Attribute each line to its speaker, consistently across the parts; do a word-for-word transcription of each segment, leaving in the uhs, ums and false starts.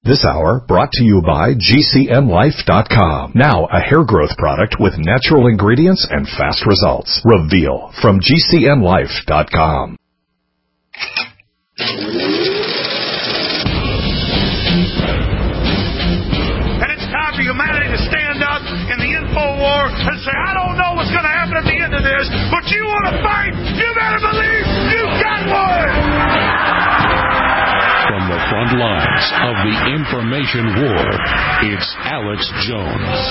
Speaker 1: This hour brought to you by G C N Life dot com. Now a hair growth product with natural ingredients and fast results. Reveal from G C N Life dot com.
Speaker 2: And it's time for humanity to stand up in the info war and say, I don't know what's going to happen at the end of this, but you want to fight, you better believe you got one!
Speaker 3: From the front lines of the information war, it's Alex Jones.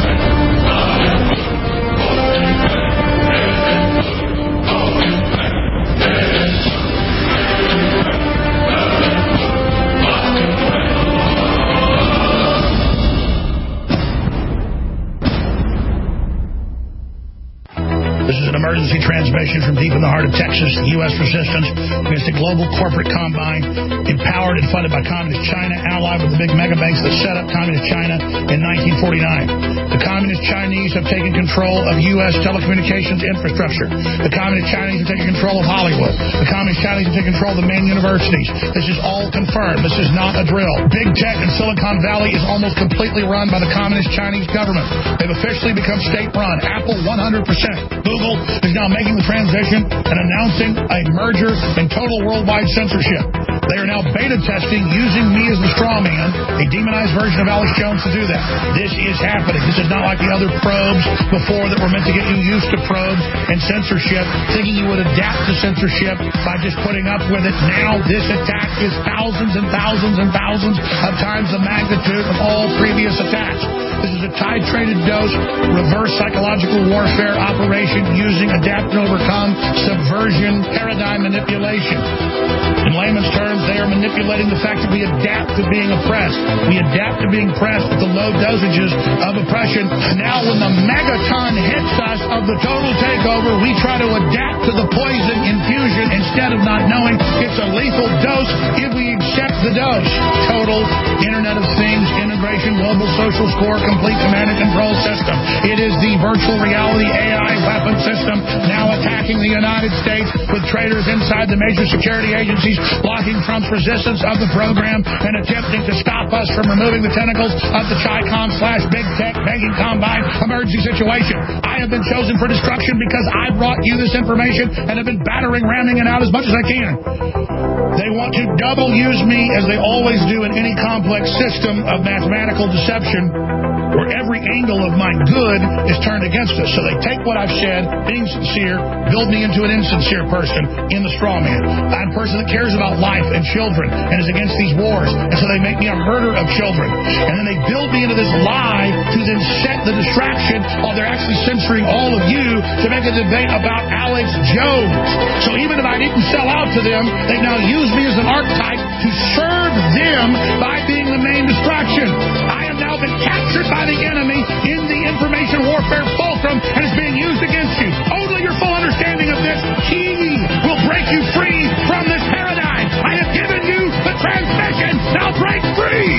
Speaker 4: This is an emergency transmission from deep in the heart of Texas. The U S resistance against a global corporate combine empowered and funded by Communist China, allied with the big mega banks that set up Communist China in nineteen forty-nine. The Communist Chinese have taken control of U S telecommunications infrastructure. The Communist Chinese have taken control of Hollywood. The Communist Chinese have taken control of the main universities. This is all confirmed. This is not a drill. Big tech in Silicon Valley is almost completely run by the Communist Chinese government. They've officially become state-run. Apple, one hundred percent. Google is now making the transition and announcing a merger and total worldwide censorship. They are now beta testing using me as the straw man, a demonized version of Alex Jones, to do that. This is happening. This is not like the other probes before that were meant to get you used to probes and censorship, thinking you would adapt to censorship by just putting up with it. Now this attack is thousands and thousands and thousands of times the magnitude of all previous attacks. This is a titrated dose, reverse psychological warfare operation using adapt and overcome subversion paradigm manipulation. In layman's terms, they are manipulating the fact that we adapt to being oppressed. We adapt to being pressed at the low dosages of oppression. Now when the megaton hits us of the total takeover, we try to adapt to the poison infusion instead of not knowing it's a lethal dose if we accept the dose. Total Internet of Things integration, global social score, complete command and control system. It is the virtual reality A I weapon system now attacking the United States with traitors inside the major security agencies blocking Trump's resistance of the program and attempting to stop us from removing the tentacles of the Chi-Com slash big tech banking combine emergency situation. I have been chosen for destruction because I brought you this information and have been battering, ramming it out as much as I can. They want to double use me, as they always do in any complex system of mathematical deception, where every angle of my good is turned against us. So they take what I've said, being sincere, build me into an insincere person in the straw man. I'm a person that cares about life and children and is against these wars. And so they make me a herder of children. And then they build me into this lie to then set the distraction while they're actually censoring all of you to make a debate about Alex Jones. So even if I didn't sell out to them, they now use me as an archetype to serve them by being the main distraction. I have now been captured by the enemy in the information warfare fulcrum and is being used against you. Only your full understanding of this key will break you free from this paradigm. I have given you the transmission. Now break free.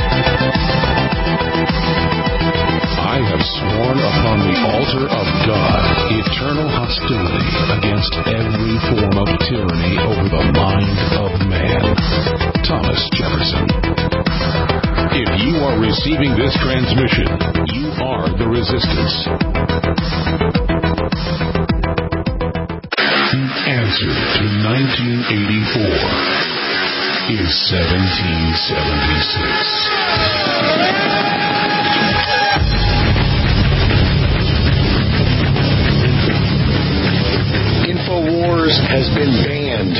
Speaker 3: I have sworn upon the altar of God eternal hostility against every form of tyranny over the mind of man. Thomas Jefferson. If you are receiving this transmission, you are the resistance. The answer to nineteen eighty-four is seventeen seventy-six.
Speaker 5: InfoWars has been banned,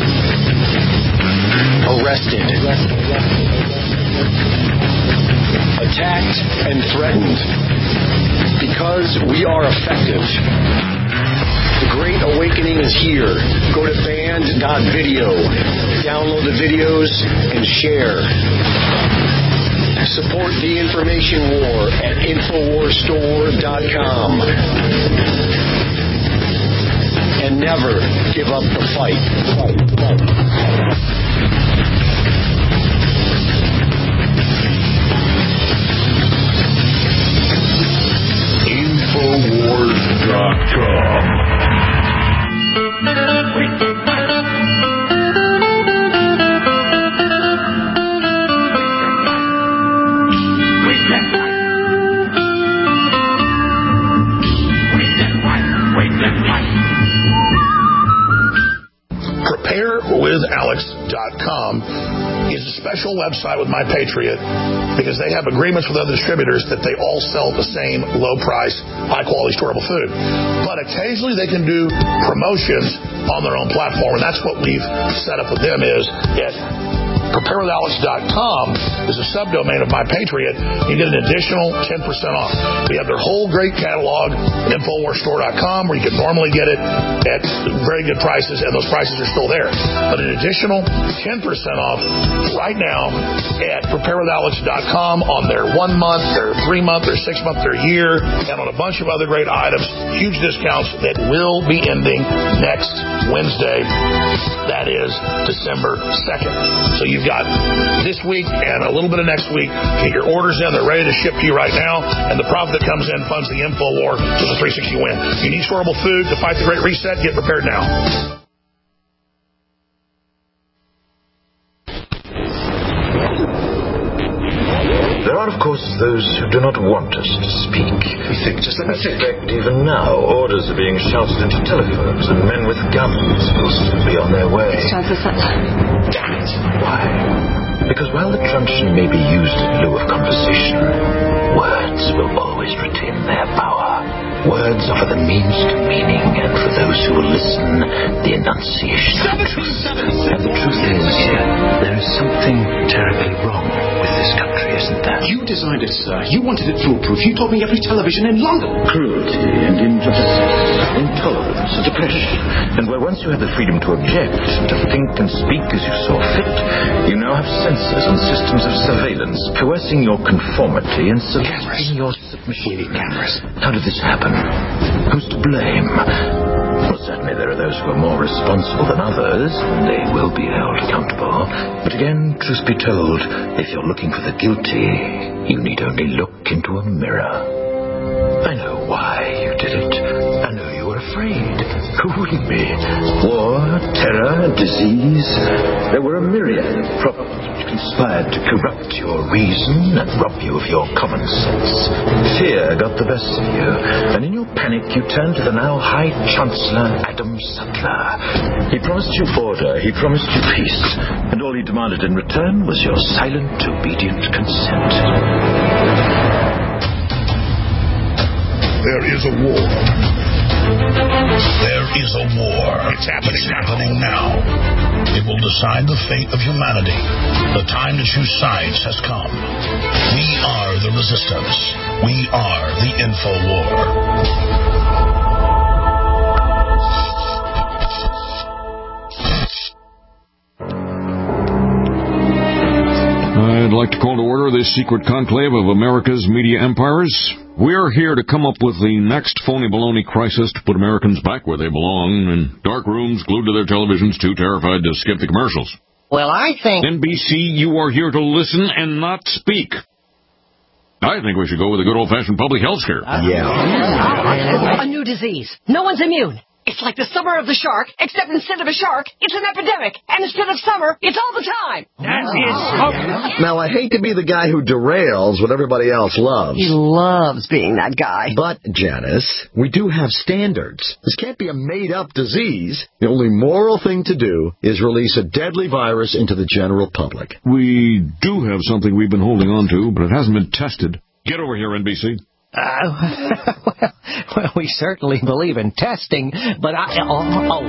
Speaker 5: arrested, attacked, and threatened because we are effective. The Great Awakening is here. Go to banned dot video, download the videos, and share. Support the information war at infowars store dot com. And never give up the fight.
Speaker 3: infowars dot com.
Speaker 4: single website with My Patriot because they have agreements with other distributors that they all sell the same low-price, high-quality storable food. But occasionally they can do promotions on their own platform, and that's what we've set up with them is at prepare with alex dot com is a subdomain of My Patriot. You get an additional ten percent off. We have their whole great catalog at infowars store dot com where you can normally get it at very good prices, and those prices are still there. But an additional ten percent off right now at prepare with alex dot com on their one month, their three month, their six month, their year, and on a bunch of other great items. Huge discounts that will be ending next Wednesday. That is December second. So you've got this week and a little bit of next week. Get your orders in. They're ready to ship to you right now. And the profit that comes in funds the InfoWar to the three sixty win. If you need storable food to fight the Great Reset, get prepared now.
Speaker 6: There are, of course, those who do not want us to speak.
Speaker 7: You think, just let me
Speaker 6: think. In fact, even now, orders are being shouted into telephones, and men with guns will soon be on their way.
Speaker 8: It's time for something.
Speaker 6: Damn it! Why? Because while the truncheon may be used in lieu of conversation, words will always retain their power. Words offer the means to meaning, and for those who will listen, the enunciation of truth. And the truth is, there is something terribly wrong with this country, isn't there?
Speaker 7: You designed it, sir. You wanted it foolproof. You told me every television in London.
Speaker 6: Cruelty and injustice, intolerance and oppression. And where once you had the freedom to object, to think and speak as you saw fit, you now have censors and systems of surveillance coercing your conformity and selecting your submission.
Speaker 7: We need cameras.
Speaker 6: How did this happen? Who's to blame? Well, certainly there are those who are more responsible than others, and they will be held accountable. But again, truth be told, if you're looking for the guilty, you need only look into a mirror. I know why you did it. I know you were afraid. Who wouldn't be? War, terror, disease. There were a myriad of problems which conspired to corrupt your reason and rob you of your common sense. Fear got the best of you, and in your panic you turned to the now High Chancellor Adam Sutler. He promised you order, he promised you peace, and all he demanded in return was your silent, obedient consent.
Speaker 4: There is a war. There is a war. It's happening, it's happening now. It will decide the fate of humanity. The time to choose sides has come. We are the resistance. We are the InfoWar.
Speaker 9: I'd like to call to order this secret conclave of America's media empires. We're here to come up with the next phony baloney crisis to put Americans back where they belong, in dark rooms glued to their televisions, too terrified to skip the commercials.
Speaker 10: Well, I think...
Speaker 9: N B C, you are here to listen and not speak. I think we should go with a good old-fashioned public health scare.
Speaker 10: Yeah. A new disease. No one's immune. It's like the summer of the shark, except instead of a shark, it's an epidemic. And instead of summer, it's all the time.
Speaker 11: That is smoke.
Speaker 12: Now, I hate to be the guy who derails what everybody else loves.
Speaker 10: He loves being that guy.
Speaker 12: But, Janice, we do have standards. This can't be a made-up disease. The only moral thing to do is release a deadly virus into the general public.
Speaker 9: We do have something we've been holding on to, but it hasn't been tested. Get over here, N B C.
Speaker 10: Uh, well, well, we certainly believe in testing, but I... Oh, oh.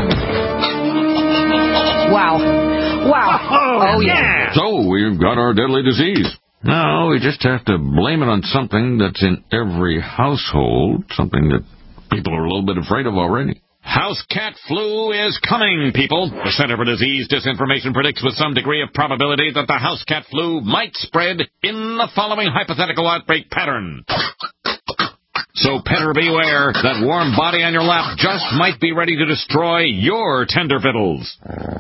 Speaker 10: Wow. Wow. Oh, yeah.
Speaker 9: So, we've got our deadly disease. Now, we just have to blame it on something that's in every household, something that people are a little bit afraid of already. House cat flu is coming, people. The Center for Disease Disinformation predicts with some degree of probability that the house cat flu might spread in the following hypothetical outbreak pattern. So, petter beware, that warm body on your lap just might be ready to destroy your tender fiddles.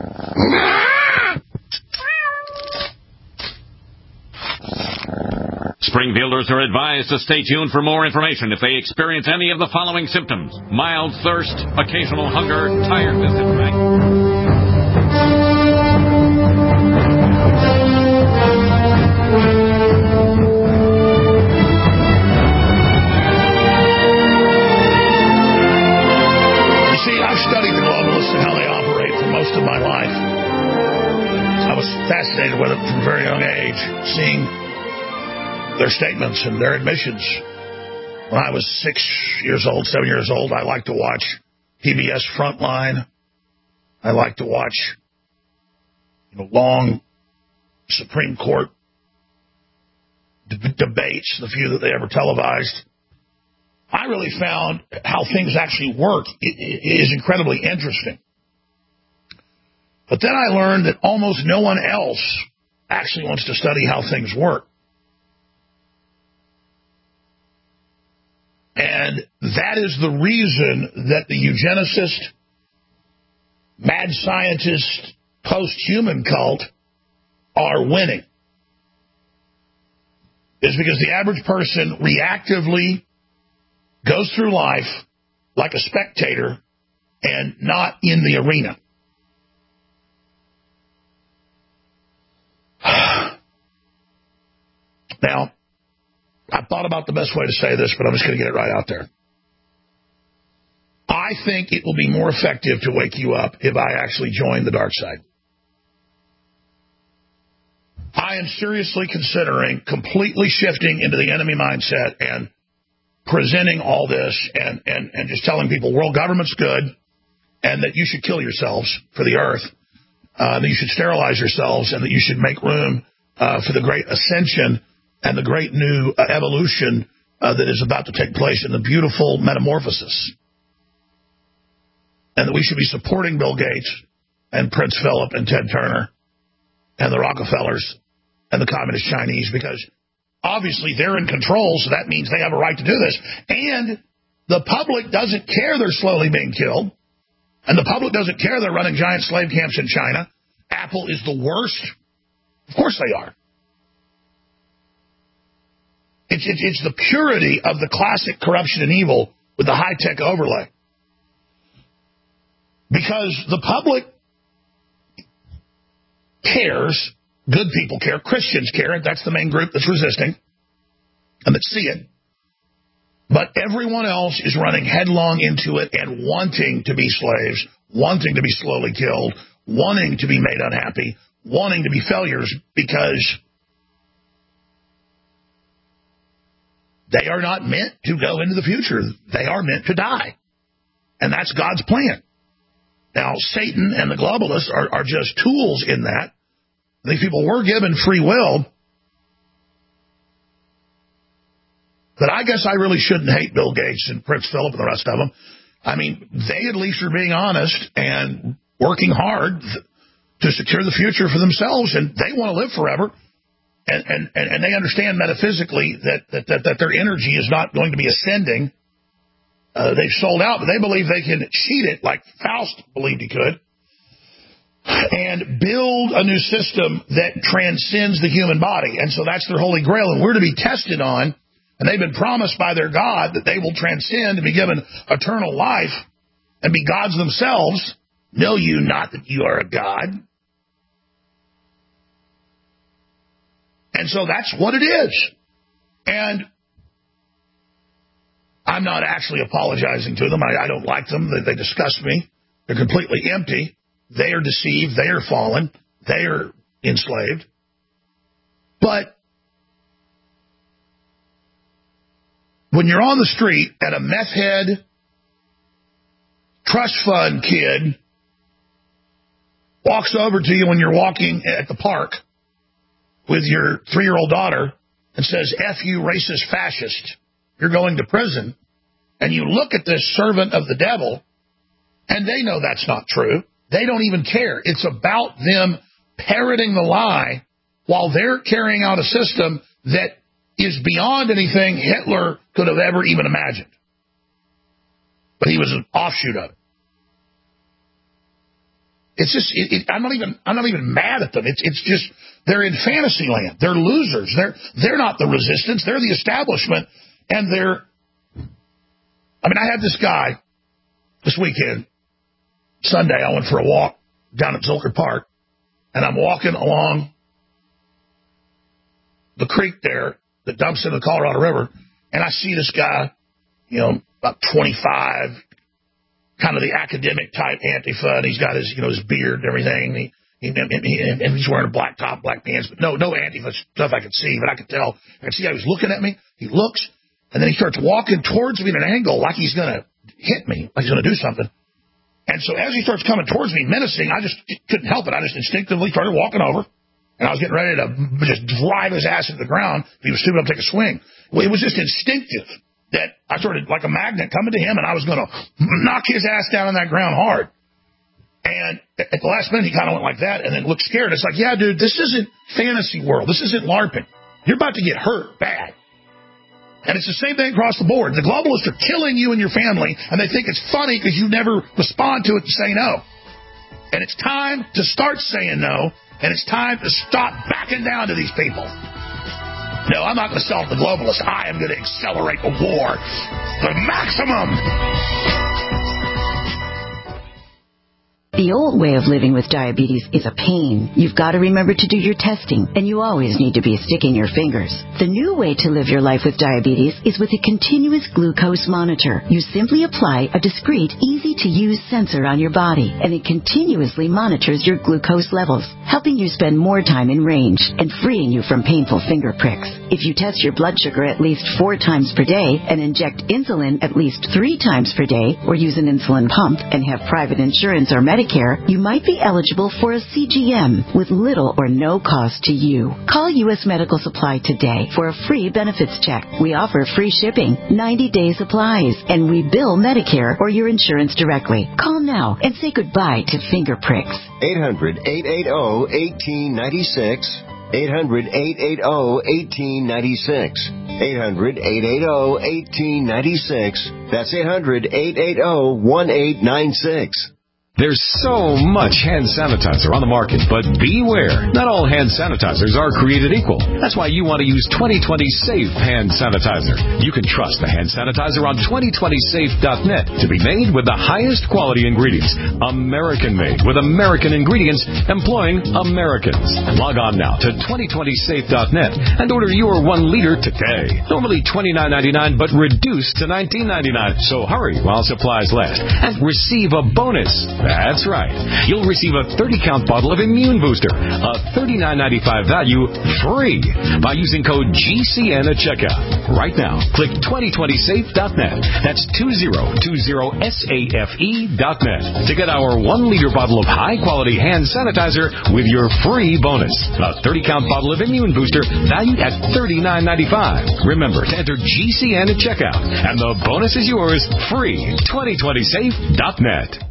Speaker 9: Springfielders are advised to stay tuned for more information if they experience any of the following symptoms: mild thirst, occasional hunger, tiredness, and fatigue.
Speaker 4: Studied the globalists and how they operate for most of my life. I was fascinated with it from a very age, seeing their statements and their admissions. When I was six years old, seven years old, I liked to watch P B S Frontline. I liked to watch, you know, long Supreme Court d- debates, the few that they ever televised. I really found how things actually work is incredibly interesting. But then I learned that almost no one else actually wants to study how things work. And that is the reason that the eugenicist, mad scientist, post-human cult are winning. It's because the average person reactively goes through life like a spectator and not in the arena. Now, I thought about the best way to say this, but I'm just going to get it right out there. I think it will be more effective to wake you up if I actually join the dark side. I am seriously considering completely shifting into the enemy mindset and presenting all this and, and, and just telling people world government's good and that you should kill yourselves for the earth, uh, that you should sterilize yourselves, and that you should make room uh, for the great ascension and the great new uh, evolution uh, that is about to take place in the beautiful metamorphosis. And that we should be supporting Bill Gates and Prince Philip and Ted Turner and the Rockefellers and the Communist Chinese, because obviously they're in control, so that means they have a right to do this. And the public doesn't care they're slowly being killed. And the public doesn't care they're running giant slave camps in China. Apple is the worst. Of course they are. It's, it's, it's the purity of the classic corruption and evil with the high-tech overlay. Because the public cares, good people care, Christians care, that's the main group that's resisting and that see it. But everyone else is running headlong into it and wanting to be slaves, wanting to be slowly killed, wanting to be made unhappy, wanting to be failures, because they are not meant to go into the future. They are meant to die. And that's God's plan. Now, Satan and the globalists are, are just tools in that. These people were given free will. But I guess I really shouldn't hate Bill Gates and Prince Philip and the rest of them. I mean, they at least are being honest and working hard to secure the future for themselves, and they want to live forever. And, and, and they understand metaphysically that, that, that, that their energy is not going to be ascending. Uh, they've sold out, but they believe they can cheat it like Faust believed he could and build a new system that transcends the human body. And so that's their holy grail, and we're to be tested on, and they've been promised by their God that they will transcend and be given eternal life and be gods themselves. Know you not that you are a god. And so that's what it is. And I'm not actually apologizing to them. I, I don't like them. They, they disgust me. They're completely empty. They are deceived. They are fallen. They are enslaved. But when you're on the street and a meth head, trust fund kid walks over to you when you're walking at the park with your three-year-old daughter and says, F you, racist fascist, you're going to prison, and you look at this servant of the devil, and they know that's not true. They don't even care. It's about them parroting the lie while they're carrying out a system that is beyond anything Hitler could have ever even imagined. But he was an offshoot of it. It's just, it, it, I'm not even, I'm not even mad at them. It's, it's just, they're in fantasy land. They're losers. They're, they're not the resistance. They're the establishment. And they're, I mean, I had this guy this weekend, Sunday, I went for a walk down at Zilker Park, and I'm walking along the creek there that dumps into the Colorado River, and I see this guy, you know, about twenty-five, kind of the academic type Antifa, and he's got his, you know, his beard and everything. And he, And, and, and, and he's wearing a black top, black pants, but no, no Antifa stuff I could see, but I could tell. I could see how he was looking at me. He looks, and then he starts walking towards me at an angle like he's going to hit me, like he's going to do something. And so as he starts coming towards me, menacing, I just couldn't help it. I just instinctively started walking over, and I was getting ready to just drive his ass into the ground if he was stupid enough to take a swing. Well, it was just instinctive that I started like a magnet coming to him, and I was going to knock his ass down on that ground hard. And at the last minute, he kind of went like that and then looked scared. It's like, yeah, dude, this isn't fantasy world. This isn't LARPing. You're about to get hurt bad. And it's the same thing across the board. The globalists are killing you and your family, and they think it's funny because you never respond to it and say no. And it's time to start saying no, and it's time to stop backing down to these people. No, I'm not going to sell to the globalists. I am going to accelerate the war to the maximum.
Speaker 8: The old way of living with diabetes is a pain. You've got to remember to do your testing, and you always need to be sticking your fingers. The new way to live your life with diabetes is with a continuous glucose monitor. You simply apply a discreet, easy-to-use sensor on your body, and it continuously monitors your glucose levels, helping you spend more time in range and freeing you from painful finger pricks. If you test your blood sugar at least four times per day and inject insulin at least three times per day, or use an insulin pump and have private insurance or Medicare, you might be eligible for a C G M with little or no cost to you. Call U S Medical Supply today for a free benefits check. We offer free shipping, ninety-day supplies, and we bill Medicare or your insurance directly. Call now and say goodbye to finger pricks.
Speaker 13: eight hundred, eight eight zero, one eight nine six. eight hundred, eight eight zero, one eight nine six. eight hundred, eight eight zero, one eight nine six. That's eight hundred, eight eight zero, one eight nine six.
Speaker 1: There's so much hand sanitizer on the market, but beware. Not all hand sanitizers are created equal. That's why you want to use twenty twenty Safe Hand Sanitizer. You can trust the hand sanitizer on twenty twenty safe dot net to be made with the highest quality ingredients. American-made with American ingredients employing Americans. Log on now to twenty twenty safe dot net and order your one liter today. Normally twenty-nine ninety-nine, but reduced to nineteen ninety-nine. So hurry while supplies last and receive a bonus. That's right. You'll receive a thirty count bottle of Immune Booster, a thirty-nine ninety-five value, free by using code G C N at checkout. Right now, click twenty twenty safe dot net. That's two zero two zero safe dot net to get our one liter bottle of high-quality hand sanitizer with your free bonus. A thirty count bottle of Immune Booster valued at thirty-nine ninety-five. Remember to enter G C N at checkout, and the bonus is yours free. twenty twenty safe dot net.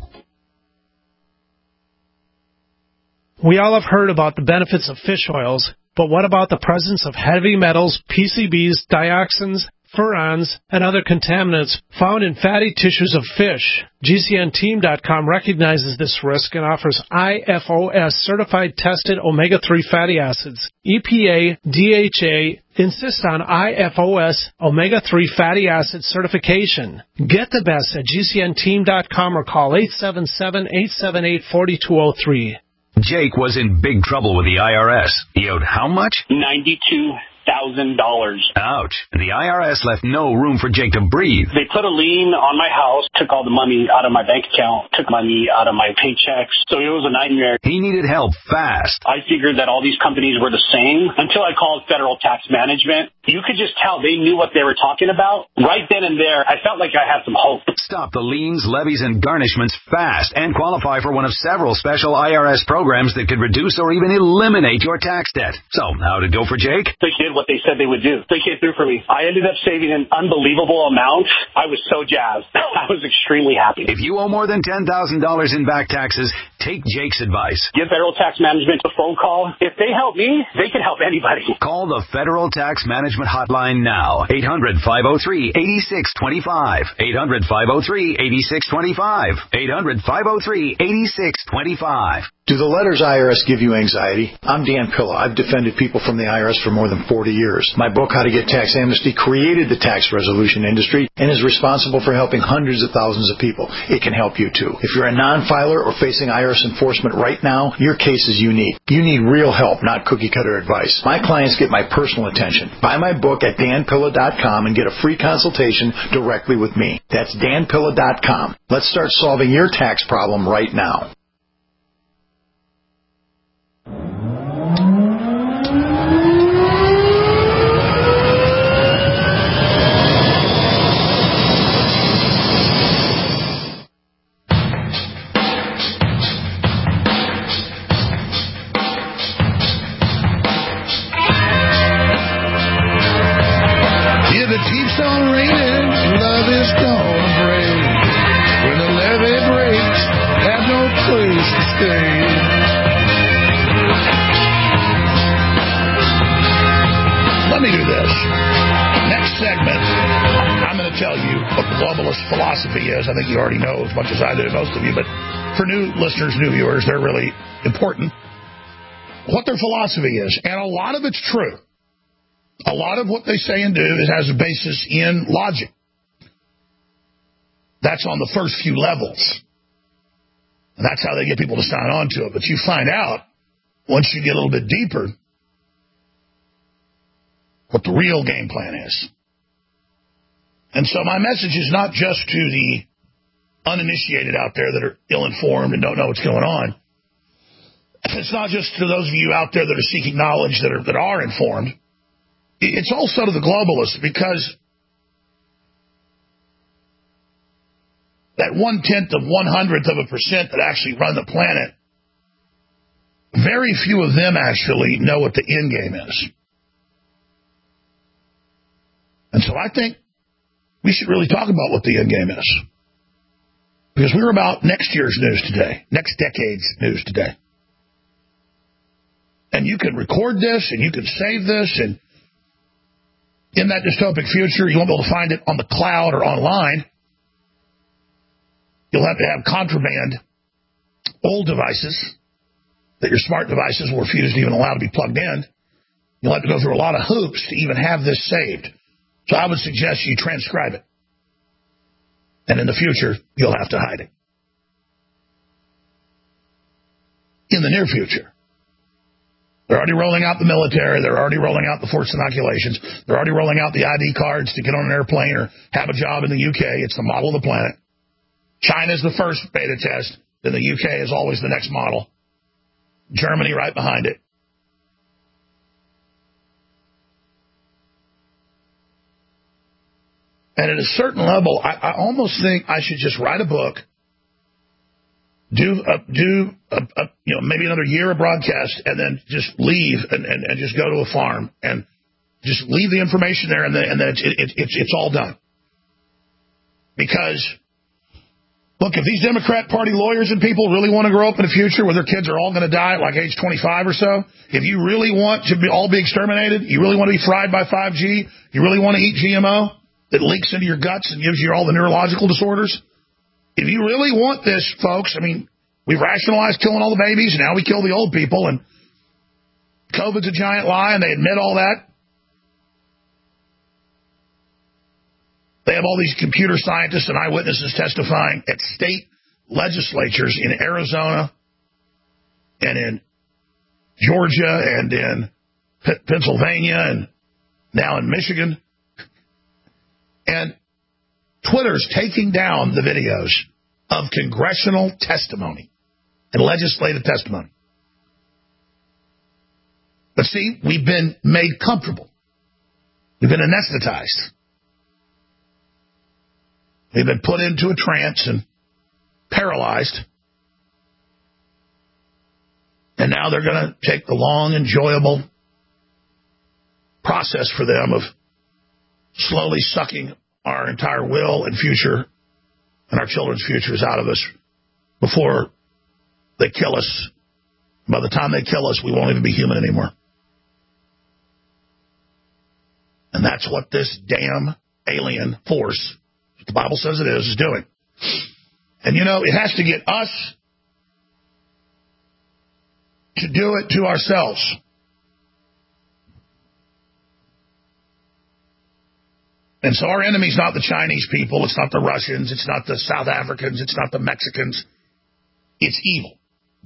Speaker 14: We all have heard about the benefits of fish oils, but what about the presence of heavy metals, P C Bs, dioxins, furans, and other contaminants found in fatty tissues of fish? G C N team dot com recognizes this risk and offers I F O S certified tested omega three fatty acids. E P A, D H A insist on I F O S omega three fatty acid certification. Get the best at G C N team dot com or call eight seven seven, eight seven eight, four two zero three.
Speaker 15: Jake was in big trouble with the I R S. He owed how much?
Speaker 16: ninety-two thousand dollars.
Speaker 15: Ouch. The I R S left no room for Jake to breathe.
Speaker 16: They put a lien on my house, took all the money out of my bank account, took money out of my paychecks. So it was a nightmare.
Speaker 15: He needed help fast.
Speaker 16: I figured that all these companies were the same until I called Federal Tax Management. You could just tell they knew what they were talking about. Right then and there, I felt like I had some hope.
Speaker 15: Stop the liens, levies, and garnishments fast and qualify for one of several special I R S programs that could reduce or even eliminate your tax debt. So, how'd it go for Jake?
Speaker 16: They did what they said they would do. They came through for me. I ended up saving an unbelievable amount. I was so jazzed. I was extremely happy.
Speaker 15: If you owe more than ten thousand dollars in back taxes, take Jake's advice.
Speaker 16: Give Federal Tax Management a phone call. If they help me, they can help anybody.
Speaker 15: Call the Federal Tax Management Hotline now. eight hundred, five oh three, eight six two five. eight hundred, five oh three, eight six two five. eight hundred, five oh three, eight six two five.
Speaker 17: Do the letters I R S give you anxiety? I'm Dan Pilla. I've defended people from the I R S for more than forty years. My book, How to Get Tax Amnesty, created the tax resolution industry and is responsible for helping hundreds of thousands of people. It can help you, too. If you're a non-filer or facing I R S enforcement right now, your case is unique. You need real help, not cookie-cutter advice. My clients get my personal attention. Buy my book at Dan Pilla dot com and get a free consultation directly with me. That's Dan Pilla dot com. Let's start solving your tax problem right now.
Speaker 4: keeps on raining, love is gonna break. When the levee breaks, have no place to stay. Let me do this. Next segment, I'm going to tell you what the globalist philosophy is. I think you already know as much as I do, most of you, but for new listeners, new viewers, they're really important. What their philosophy is, and a lot of it's true. A lot of what they say and do is has a basis in logic. That's on the first few levels. And that's how they get people to sign on to it. But you find out, once you get a little bit deeper, what the real game plan is. And so my message is not just to the uninitiated out there that are ill-informed and don't know what's going on. It's not just to those of you out there that are seeking knowledge that are, that are informed. It's also to the globalists, because that one-tenth of one-hundredth of a percent that actually run the planet, very few of them actually know what the end game is. And so I think we should really talk about what the end game is. Because we're about next year's news today, next decade's news today. And you can record this, and you can save this, and in that dystopic future, you won't be able to find it on the cloud or online. You'll have to have contraband, old devices, that your smart devices will refuse to even allow to be plugged in. You'll have to go through a lot of hoops to even have this saved. So I would suggest you transcribe it. And in the future, you'll have to hide it. In the near future. They're already rolling out the military. They're already rolling out the forced inoculations. They're already rolling out the I D cards to get on an airplane or have a job in the U K. It's the model of the planet. China's the first beta test. Then the U K is always the next model. Germany right behind it. And at a certain level, I, I almost think I should just write a book, do a, do a, a, you know maybe another year of broadcast, and then just leave and, and, and just go to a farm and just leave the information there, and then and then it's it, it, it's it's all done. Because look, if these Democrat Party lawyers and people really want to grow up in the future where their kids are all going to die at like age twenty-five or so, if you really want to be, all be exterminated, you really want to be fried by five G, you really want to eat G M O that leaks into your guts and gives you all the neurological disorders, if you really want this, folks, I mean, we've rationalized killing all the babies, and now we kill the old people, and COVID's a giant lie, and they admit all that. They have all these computer scientists and eyewitnesses testifying at state legislatures in Arizona and in Georgia and in P- Pennsylvania and now in Michigan. And Twitter's taking down the videos of congressional testimony and legislative testimony. But see, we've been made comfortable. We've been anesthetized. We've been put into a trance and paralyzed. And now they're going to take the long, enjoyable process for them of slowly sucking our entire will and future and our children's futures out of us before they kill us. By the time they kill us, we won't even be human anymore. And that's what this damn alien force, the Bible says it is, is doing. And you know, it has to get us to do it to ourselves. And so our enemy's not the Chinese people, it's not the Russians, it's not the South Africans, it's not the Mexicans. It's evil.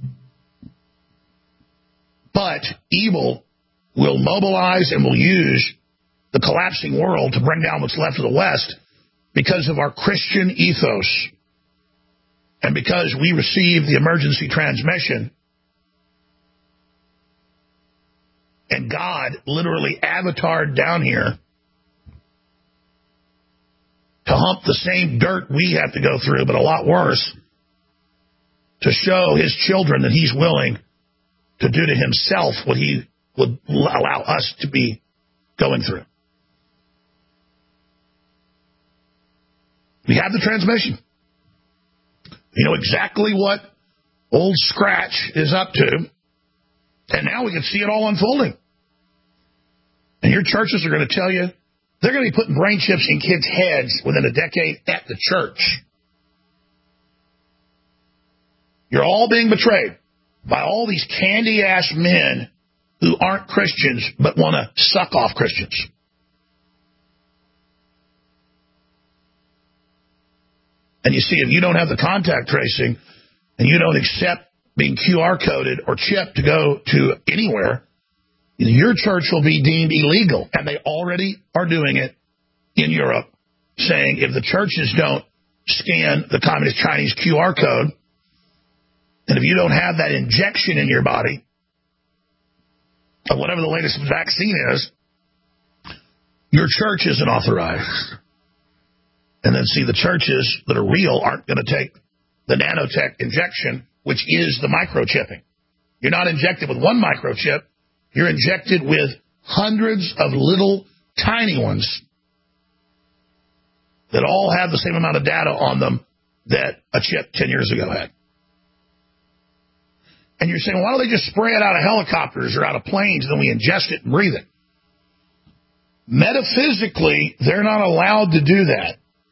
Speaker 4: But evil will mobilize and will use the collapsing world to bring down what's left of the West because of our Christian ethos and because we receive the emergency transmission. And God literally avatared down here to hump the same dirt we have to go through, but a lot worse, to show his children that he's willing to do to himself what he would allow us to be going through. We have the transmission. You know exactly what old Scratch is up to. And now we can see it all unfolding. And your churches are going to tell you they're going to be putting brain chips in kids' heads within a decade at the church. You're all being betrayed by all these candy-ass men who aren't Christians but want to suck off Christians. And you see, if you don't have the contact tracing and you don't accept being Q R coded or chipped to go to anywhere, your church will be deemed illegal. And they already are doing it in Europe, saying if the churches don't scan the Communist Chinese Q R code, and if you don't have that injection in your body of whatever the latest vaccine is, your church isn't authorized. And then, see, the churches that are real aren't going to take the nanotech injection, which is the microchipping. You're not injected with one microchip. You're injected with hundreds of little tiny ones that all have the same amount of data on them that a chip ten years ago had. And you're saying, why don't they just spray it out of helicopters or out of planes and then we ingest it and breathe it? Metaphysically, they're not allowed to do that.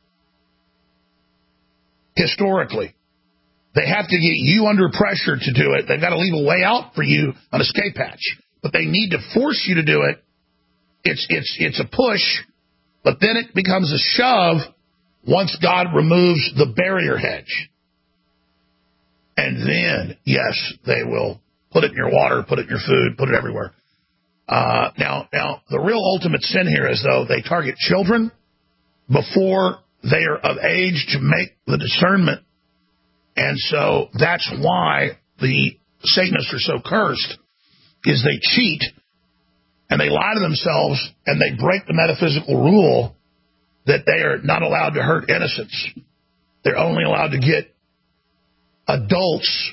Speaker 4: Historically. They have to get you under pressure to do it. They've got to leave a way out for you, an escape hatch. But they need to force you to do it. It's, it's, it's a push, but then it becomes a shove once God removes the barrier hedge. And then, yes, they will put it in your water, put it in your food, put it everywhere. Uh, now, now, the real ultimate sin here is, though, they target children before they are of age to make the discernment. And so that's why the Satanists are so cursed, is they cheat and they lie to themselves and they break the metaphysical rule that they are not allowed to hurt innocents. They're only allowed to get adults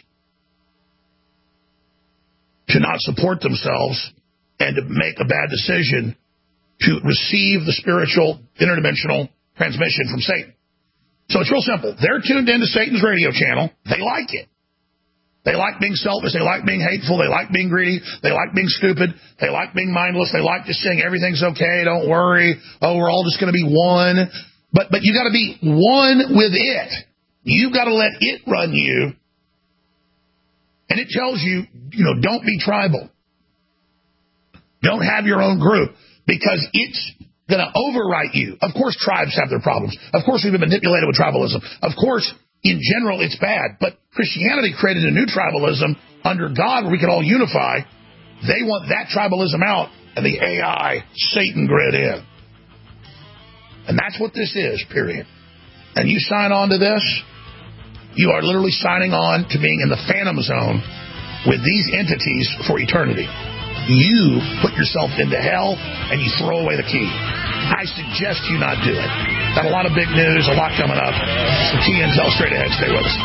Speaker 4: to not support themselves and to make a bad decision to receive the spiritual interdimensional transmission from Satan. So it's real simple. They're tuned into Satan's radio channel. They like it. They like being selfish. They like being hateful. They like being greedy. They like being stupid. They like being mindless. They like just saying everything's okay. Don't worry. Oh, we're all just going to be one. But but you got to be one with it. You've got to let it run you. And it tells you, you know, don't be tribal. Don't have your own group because it's going to overwrite you. Of course, tribes have their problems. Of course, we've been manipulated with tribalism. Of course, in general, it's bad. But Christianity created a new tribalism under God where we could all unify. They want that tribalism out and the A I Satan grid in. And that's what this is, period. And you sign on to this, you are literally signing on to being in the phantom zone with these entities for eternity. You put yourself into hell and you throw away the key. I suggest you not do it. Got a lot of big news, a lot coming up. It's the T N L straight ahead. Stay with us.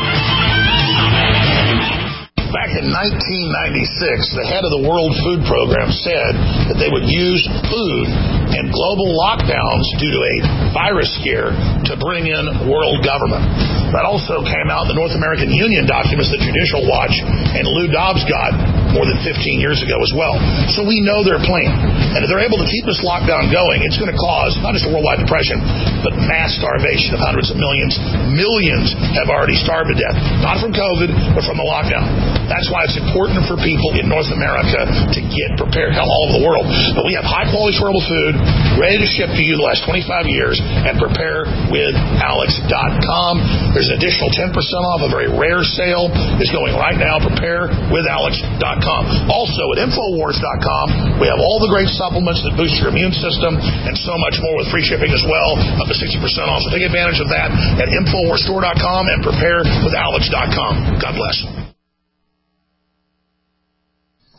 Speaker 4: Back in nineteen ninety-six, the head of the World Food Program said that they would use food and global lockdowns due to a virus scare to bring in world government. That also came out in the North American Union documents that Judicial Watch and Lou Dobbs got more than fifteen years ago as well. So we know their plan. And if they're able to keep this lockdown going, it's going to cause not just a worldwide depression, but mass starvation of hundreds of millions. Millions have already starved to death. Not from COVID, but from the lockdown. That's why it's important for people in North America to get prepared, hell, all over the world. But we have high-quality, storable food ready to ship to you the last twenty-five years at prepare with alex dot com. There's an additional ten percent off. A very rare sale is going right now. prepare with alex dot com. Also, at infowars dot com, we have all the great supplements that boost your immune system and so much more with free shipping as well, up to sixty percent off. So take advantage of that at infowars store dot com and prepare with alex dot com. God bless.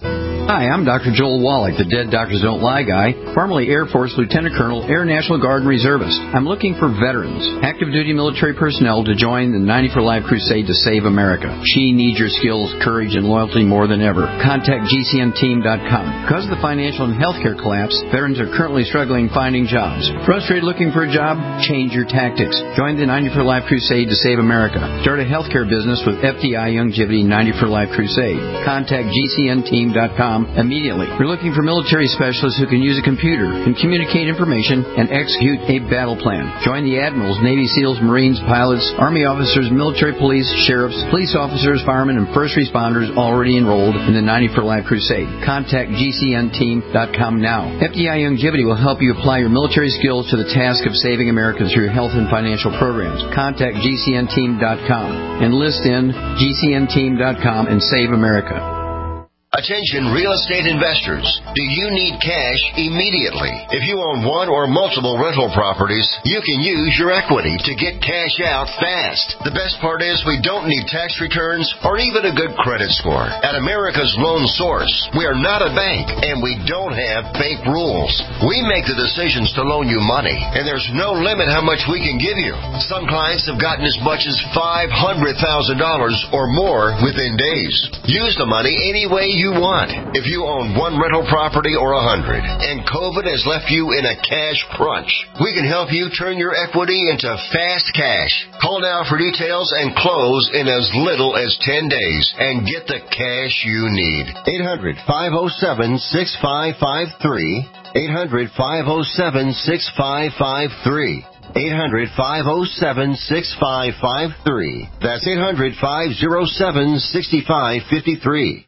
Speaker 18: Hi, I'm Doctor Joel Wallach, the Dead Doctors Don't Lie guy, formerly Air Force Lieutenant Colonel, Air National Guard Reservist. I'm looking for veterans, active duty military personnel to join the ninety for Life crusade to save America. She needs your skills, courage, and loyalty more than ever. Contact G C N team dot com. Because of the financial and healthcare collapse, veterans are currently struggling finding jobs. Frustrated looking for a job? Change your tactics. Join the ninety for Life crusade to save America. Start a healthcare business with F D I Youngevity ninety for Life crusade. Contact G C N team dot com immediately. We're looking for military specialists who can use a computer, can communicate information, and execute a battle plan. Join the admirals, Navy SEALs, Marines, pilots, Army officers, military police, sheriffs, police officers, firemen, and first responders already enrolled in the ninety for Life crusade. Contact G C N team dot com now. F D I Youngevity will help you apply your military skills to the task of saving America through health and financial programs. Contact G C N team dot com. Enlist in G C N team dot com and save America.
Speaker 13: Attention real estate investors. Do you need cash immediately? If you own one or multiple rental properties, you can use your equity to get cash out fast. The best part is we don't need tax returns or even a good credit score. At America's Loan Source, we are not a bank and we don't have bank rules. We make the decisions to loan you money, and there's no limit how much we can give you. Some clients have gotten as much as five hundred thousand dollars or more within days. Use the money any way you want. If you own one rental property or a hundred, and COVID has left you in a cash crunch, we can help you turn your equity into fast cash. Call now for details and close in as little as ten days and get the cash you need. eight hundred, five oh seven, six five five three. eight hundred, five oh seven, six five five three. eight hundred, five oh seven, six five five three. That's eight hundred, five oh seven, six five five three.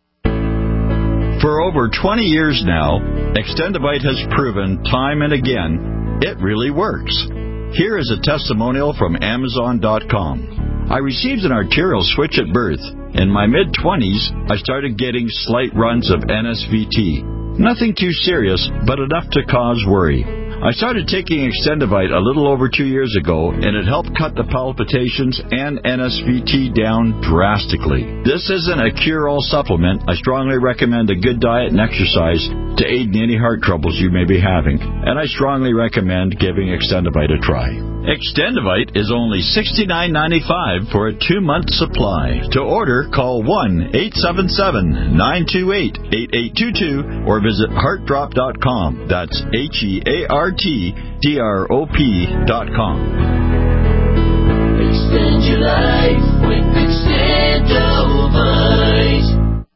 Speaker 19: For over twenty years now, Extendivite has proven time and again it really works. Here is a testimonial from Amazon dot com. I received an arterial switch at birth. In my mid-twenties, I started getting slight runs of N S V T. Nothing too serious, but enough to cause worry. I started taking Extendivite a little over two years ago, and it helped cut the palpitations and N S V T down drastically. This isn't a cure-all supplement. I strongly recommend a good diet and exercise to aid in any heart troubles you may be having, and I strongly recommend giving Extendivite a try. Extendivite is only sixty-nine ninety-five for a two-month supply. To order, call one eight seven seven, nine two eight, eight eight two two or visit heart drop dot com. That's H E A R T D R O P dot com.
Speaker 20: Extend your life with Extendivite.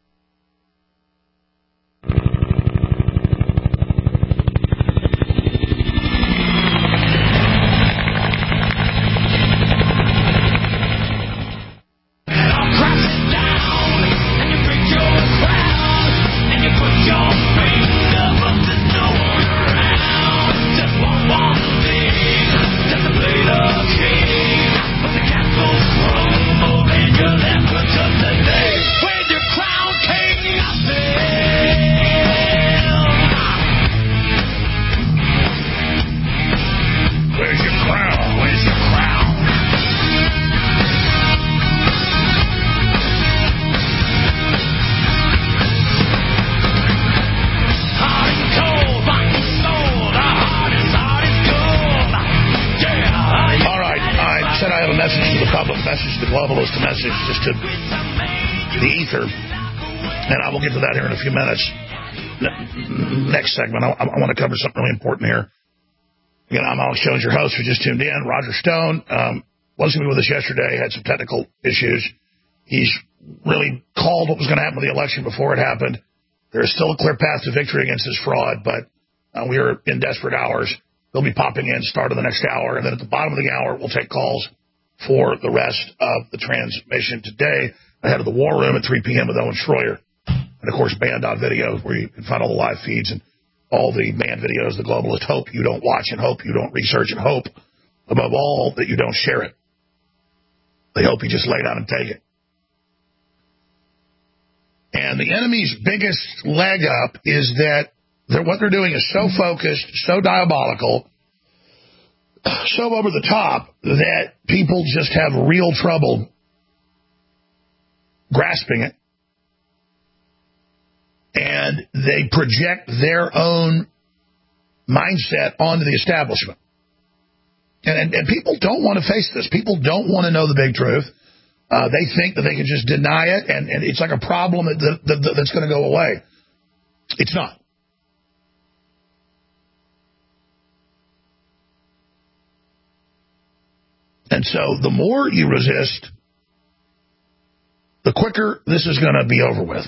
Speaker 4: Just to the ether, and I will get to that here in a few minutes. Next segment, I, I want to cover something really important here. Again, I'm Alex Jones, your host. Who just tuned in. Roger Stone um, wasn't with us yesterday. Had some technical issues. He's really called what was going to happen with the election before it happened. There is still a clear path to victory against this fraud, but uh, we are in desperate hours. They'll be popping in start of the next hour, and then at the bottom of the hour, we'll take calls for the rest of the transmission today ahead of the War Room at three p.m. with Owen Schroyer. And, of course, band dot video, where you can find all the live feeds and all the banned videos the globalists hope you don't watch and hope you don't research and hope, above all, that you don't share it. They hope you just lay down and take it. And the enemy's biggest leg up is that they're, what they're doing is so focused, so diabolical, so over the top that people just have real trouble grasping it. and they project their own mindset onto the establishment. And, and, and people don't want to face this. People don't want to know the big truth. Uh, they think that they can just deny it, and, and it's like a problem that, that, that, that's going to go away. It's not. And so the more you resist, the quicker this is going to be over with.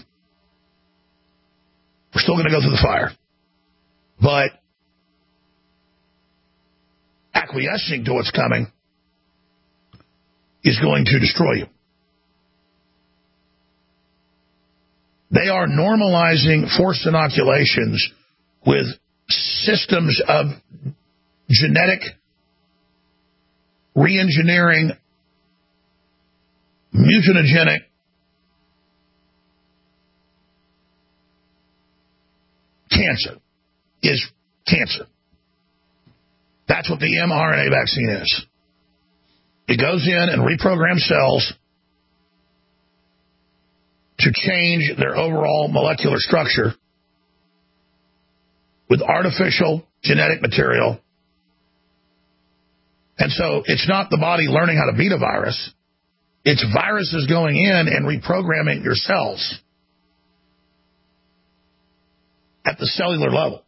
Speaker 4: We're still going to go through the fire. But acquiescing to what's coming is going to destroy you. They are normalizing forced inoculations with systems of genetic re-engineering, mutagenic, cancer is cancer. That's what the mRNA vaccine is. It goes in and reprograms cells to change their overall molecular structure with artificial genetic material. And so it's not the body learning how to beat a virus. It's viruses going in and reprogramming your cells at the cellular level.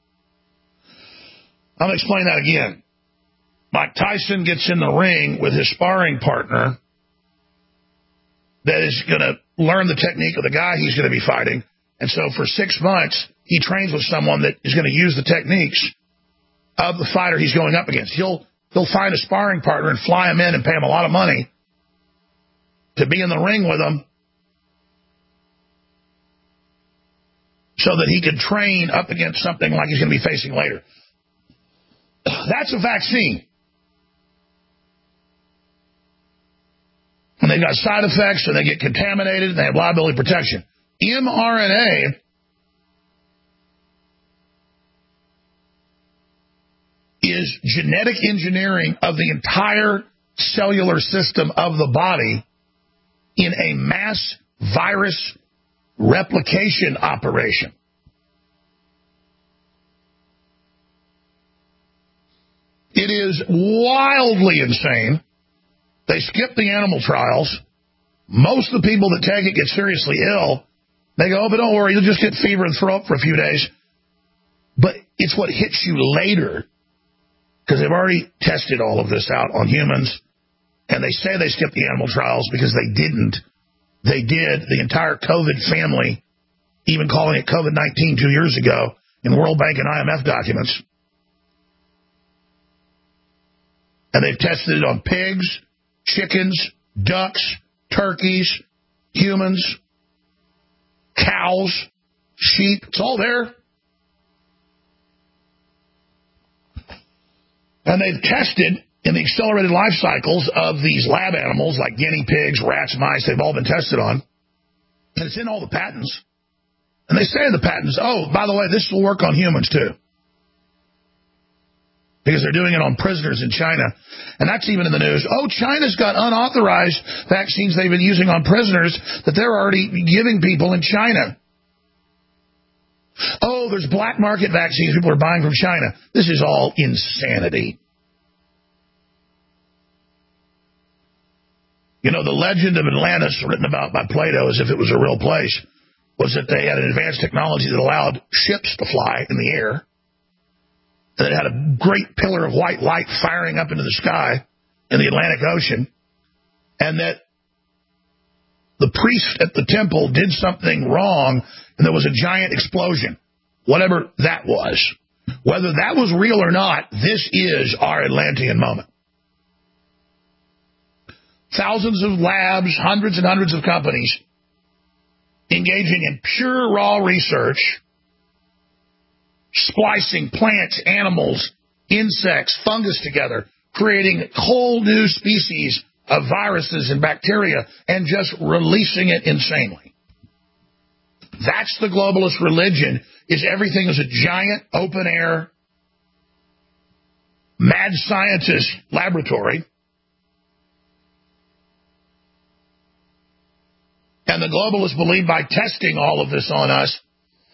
Speaker 4: I'm going to explain that again. Mike Tyson gets in the ring with his sparring partner that is going to learn the technique of the guy he's going to be fighting. And so for six months, he trains with someone that is going to use the techniques of the fighter he's going up against. He'll, he'll find a sparring partner and fly him in and pay him a lot of money to be in the ring with him so that he can train up against something like he's going to be facing later. That's a vaccine. And they've got side effects, and they get contaminated, and they have liability protection. mRNA is genetic engineering of the entire cellular system of the body in a mass virus replication operation. It is wildly insane. They skip the animal trials. Most of the people that take it get seriously ill. They go, oh, but don't worry, you'll just get fever and throw up for a few days. But it's what hits you later, because they've already tested all of this out on humans, and they say they skipped the animal trials because they didn't. They did. The entire COVID family, even calling it COVID nineteen two years ago in World Bank and I M F documents. And they've tested it on pigs, chickens, ducks, turkeys, humans, cows, sheep. It's all there. And they've tested in the accelerated life cycles of these lab animals like guinea pigs, rats, mice. They've all been tested on. And it's in all the patents. And they say in the patents, oh, by the way, this will work on humans too. Because they're doing it on prisoners in China. And that's even in the news. Oh, China's got unauthorized vaccines they've been using on prisoners that they're already giving people in China. Oh, there's black market vaccines people are buying from China. This is all insanity. You know, the legend of Atlantis, written about by Plato as if it was a real place, was that they had an advanced technology that allowed ships to fly in the air. And it had a great pillar of white light firing up into the sky in the Atlantic Ocean. And that the priest at the temple did something wrong, and there was a giant explosion, whatever that was. Whether that was real or not, this is our Atlantean moment. Thousands of labs, hundreds and hundreds of companies engaging in pure raw research, splicing plants, animals, insects, fungus together, creating whole new species of viruses and bacteria, and just releasing it insanely. That's the globalist religion, is everything is a giant open-air mad scientist laboratory. And the globalists believe by testing all of this on us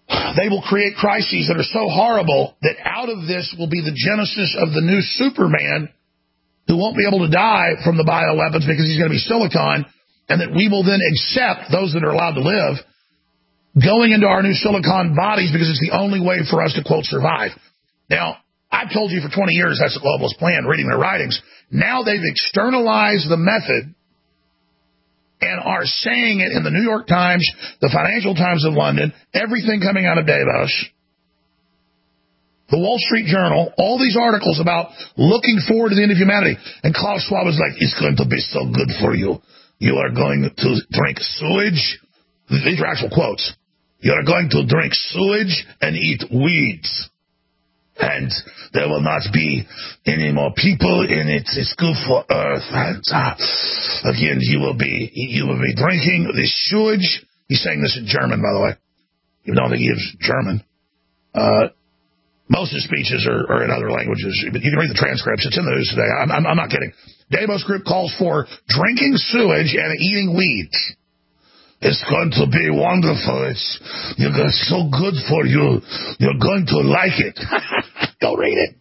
Speaker 4: they will create crises that are so horrible that out of this will be the genesis of the new Superman who won't be able to die from the bioweapons because he's going to be silicon, and that we will then accept those that are allowed to live going into our new silicon bodies because it's the only way for us to, quote, survive. Now, I've told you for twenty years that's the globalist plan, reading their writings. Now they've externalized the method and are saying it in the New York Times, the Financial Times of London, everything coming out of Davos, the Wall Street Journal, all these articles about looking forward to the end of humanity. And Klaus Schwab is like, it's going to be so good for you. You are going to drink sewage. These are actual quotes. You are going to drink sewage and eat weeds. And there will not be any more people in it. It's good for Earth. And uh, again, you will be you will be drinking this sewage. He's saying this in German, by the way. You don't think he is German. Uh, most of his speeches are, are in other languages. But you can read the transcripts. It's in the news today. I'm, I'm, I'm not kidding. Davos Group calls for drinking sewage and eating weeds. It's going to be wonderful. It's it's so good for you. You're going to like it. Go read it.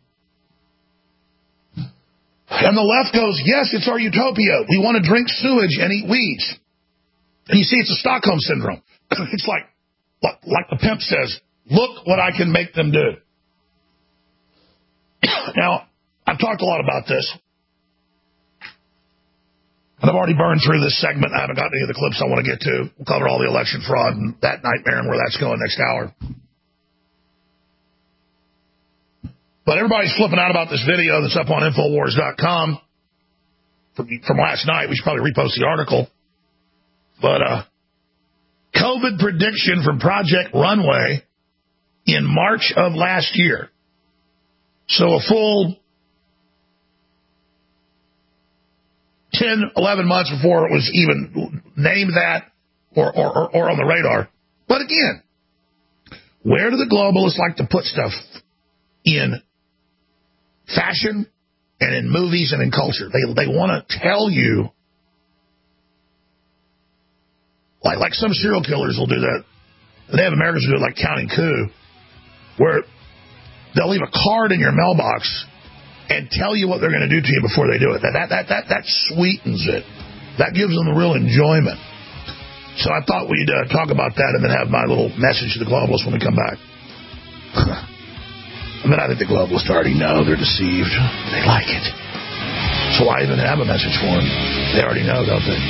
Speaker 4: And the left goes, yes, it's our utopia. We want to drink sewage and eat weeds. And you see, it's a Stockholm syndrome. It's like, like, like the pimp says, look what I can make them do. Now, I've talked a lot about this. And I've already burned through this segment. I haven't got any of the clips I want to get to. We'll cover all the election fraud and that nightmare and where that's going next hour. But everybody's flipping out about this video that's up on Infowars dot com from, from last night. We should probably repost the article. But uh, COVID prediction from Project Runway in March of last year. So a full ten, eleven months before it was even named that or, or, or on the radar. But again, where do the globalists like to put stuff? In fashion and in movies and in culture. They they want to tell you, like, like some serial killers will do that. They have Americans who do it like Counting Coup, where they'll leave a card in your mailbox and tell you what they're going to do to you before they do it. That, that, that, that, that sweetens it. That gives them the real enjoyment. So I thought we'd uh, talk about that and then have my little message to the globalists when we come back. I mean, I think the globalists already know they're deceived. They like it. So why even have a message for them? They already know, don't they?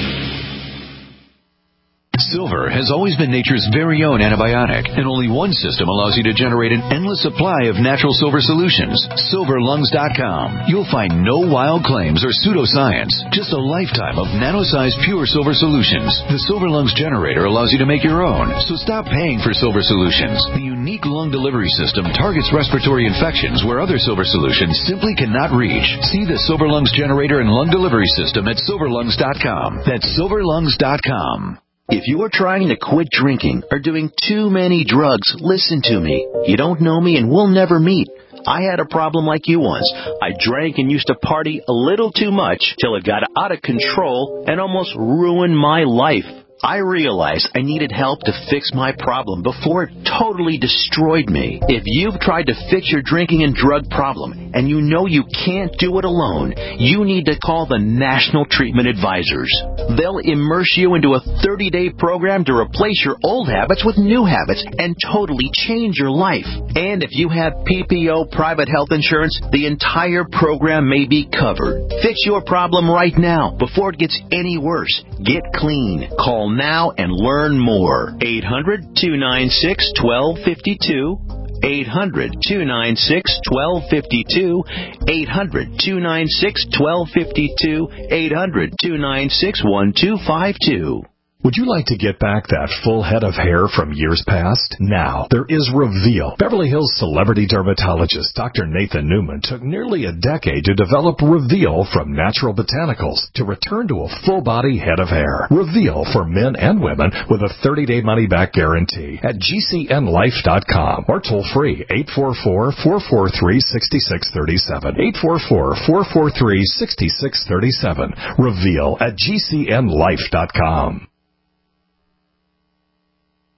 Speaker 21: Silver has always been nature's very own antibiotic, and only one system allows you to generate an endless supply of natural silver solutions. Silver Lungs dot com. You'll find no wild claims or pseudoscience, just a lifetime of nano-sized pure silver solutions. The Silver Lungs generator allows you to make your own, so stop paying for silver solutions. The unique lung delivery system targets respiratory infections where other silver solutions simply cannot reach. See the Silver Lungs generator and lung delivery system at Silver Lungs dot com. That's Silver Lungs dot com.
Speaker 22: If you are trying to quit drinking or doing too many drugs, listen to me. You don't know me and we'll never meet. I had a problem like you once. I drank and used to party a little too much till it got out of control and almost ruined my life. I realized I needed help to fix my problem before it totally destroyed me. If you've tried to fix your drinking and drug problem and you know you can't do it alone, you need to call the National Treatment Advisors. They'll immerse you into a thirty-day program to replace your old habits with new habits and totally change your life. And if you have P P O private health insurance, the entire program may be covered. Fix your problem right now before it gets any worse. Get clean. Call now and learn more. eight hundred, two nine six, one two five two. eight hundred, two nine six, one two five two. eight hundred, two nine six, one two five two. eight hundred, two nine six, one two five two.
Speaker 23: Would you like to get back that full head of hair from years past? Now, there is Reveal. Beverly Hills celebrity dermatologist Doctor Nathan Newman took nearly a decade to develop Reveal from natural botanicals to return to a full-body head of hair. Reveal for men and women with a thirty-day money-back guarantee at G C N life dot com or toll-free eight four four, four four three, six six three seven. eight four four, four four three, six six three seven. Reveal at G C N life dot com.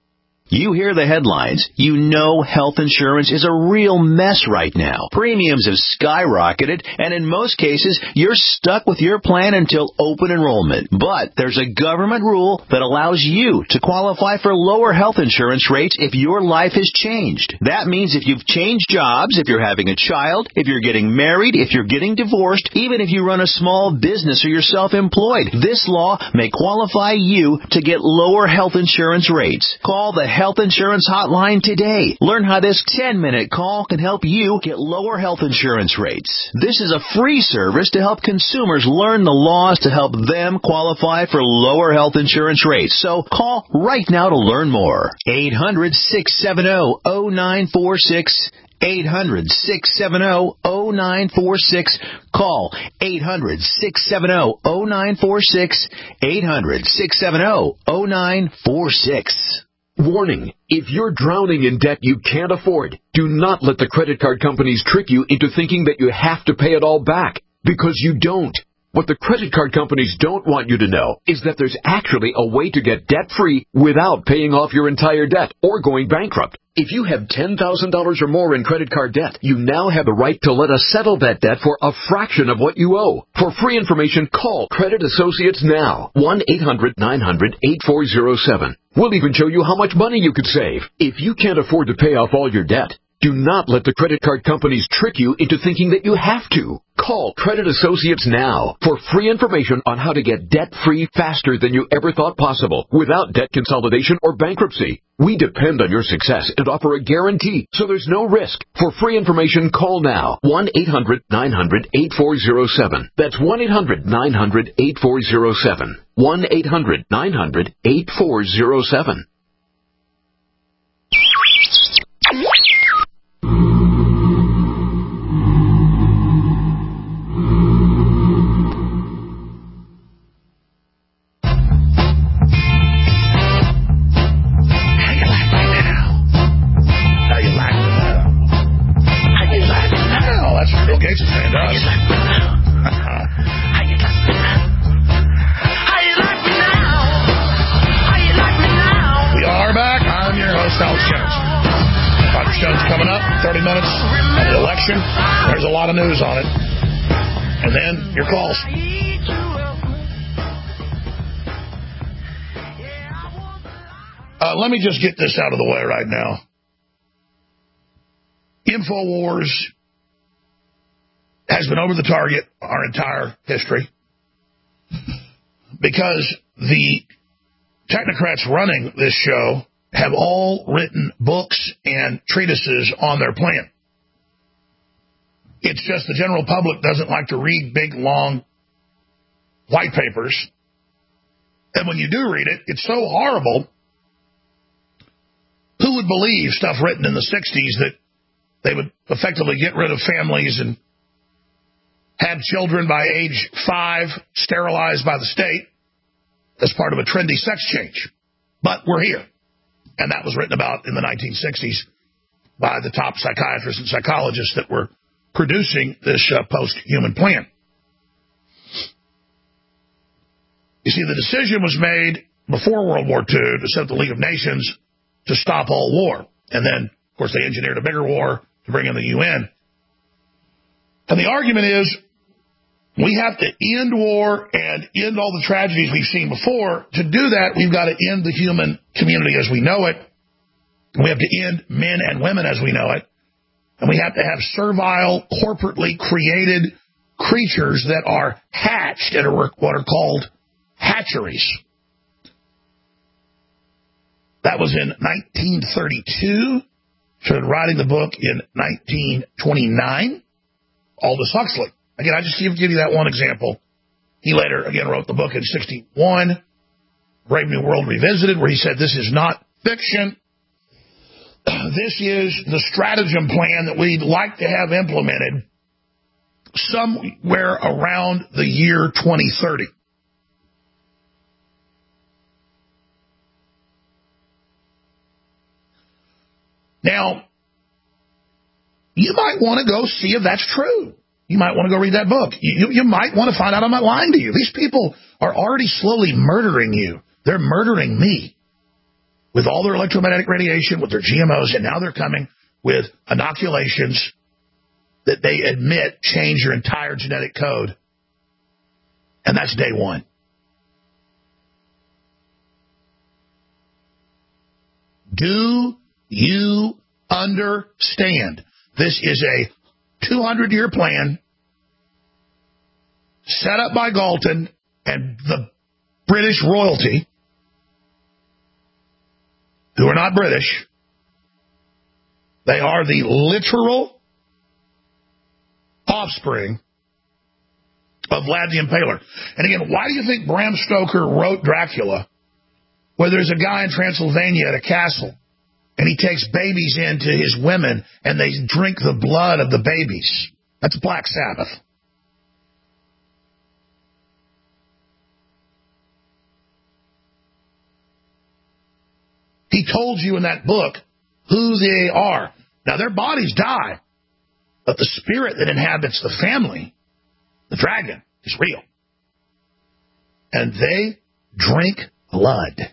Speaker 22: You hear the headlines. You know health insurance is a real mess right now. Premiums have skyrocketed, and in most cases, you're stuck with your plan until open enrollment. But there's a government rule that allows you to qualify for lower health insurance rates if your life has changed. That means if you've changed jobs, if you're having a child, if you're getting married, if you're getting divorced, even if you run a small business or you're self-employed, this law may qualify you to get lower health insurance rates. Call the Health Insurance Hotline today. Learn how this ten-minute call can help you get lower health insurance rates. This is a free service to help consumers learn the laws to help them qualify for lower health insurance rates. So call right now to learn more. eight hundred, six seven zero, zero nine four six. eight hundred, six seven zero, zero nine four six. Call eight hundred, six seven zero, zero nine four six. eight hundred, six seven zero, zero nine four six.
Speaker 2: Warning, if you're drowning in debt you can't afford, do not let the credit card companies trick you into thinking that you have to pay it all back, because you don't. What the credit card companies don't want you to know is that there's actually a way to get debt-free without paying off your entire debt or going bankrupt. If you have ten thousand dollars or more in credit card debt, you now have the right to let us settle that debt for a fraction of what you owe. For free information, call Credit Associates now. one eight hundred, nine hundred, eight four zero seven. We'll even show you how much money you could save. If you can't afford to pay off all your debt, do not let the credit card companies trick you into thinking that you have to. Call Credit Associates now for free information on how to get debt-free faster than you ever thought possible without debt consolidation or bankruptcy. We depend on your success and offer a guarantee, so there's no risk. For free information, call now. one eight hundred, nine hundred, eight four zero seven. That's one eight hundred, nine hundred, eight four zero seven. one eight hundred, nine hundred, eight four zero seven.
Speaker 4: There's a lot of news on it. And then your calls. Uh, let me just get this out of the way right now. InfoWars has been over the target our entire history because the technocrats running this show have all written books and treatises on their plan. It's just the general public doesn't like to read big, long white papers. And when you do read it, it's so horrible. Who would believe stuff written in the sixties that they would effectively get rid of families and have children by age five sterilized by the state as part of a trendy sex change? But we're here. And that was written about in the nineteen sixties by the top psychiatrists and psychologists that were producing this uh, post-human plan. You see, the decision was made before World War Two to set up the League of Nations to stop all war. And then, of course, they engineered a bigger war to bring in the U N. And the argument is we have to end war and end all the tragedies we've seen before. To do that, we've got to end the human community as we know it. We have to end men and women as we know it. And we have to have servile, corporately created creatures that are hatched at what are called hatcheries. That was in nineteen thirty-two. Started writing the book in nineteen twenty-nine. Aldous Huxley. Again, I just give you that one example. He later, again, wrote the book in sixty-one, Brave New World Revisited, where he said this is not fiction. This is the stratagem plan that we'd like to have implemented somewhere around the year twenty thirty. Now, you might want to go see if that's true. You might want to go read that book. You, you might want to find out I'm not lying to you. These people are already slowly murdering you. They're murdering me. with all their electromagnetic radiation, with their G M Os, and now they're coming with inoculations that they admit change your entire genetic code. And that's day one. Do you understand? This is a two hundred year plan set up by Galton and the British royalty, who are not British. They are the literal offspring of Vlad the Impaler. And again, why do you think Bram Stoker wrote Dracula, where there's a guy in Transylvania at a castle, and he takes babies into his women, and they drink the blood of the babies? That's Black Sabbath. He told you in that book who they are. Now, their bodies die, but the spirit that inhabits the family, the dragon, is real. And they drink blood.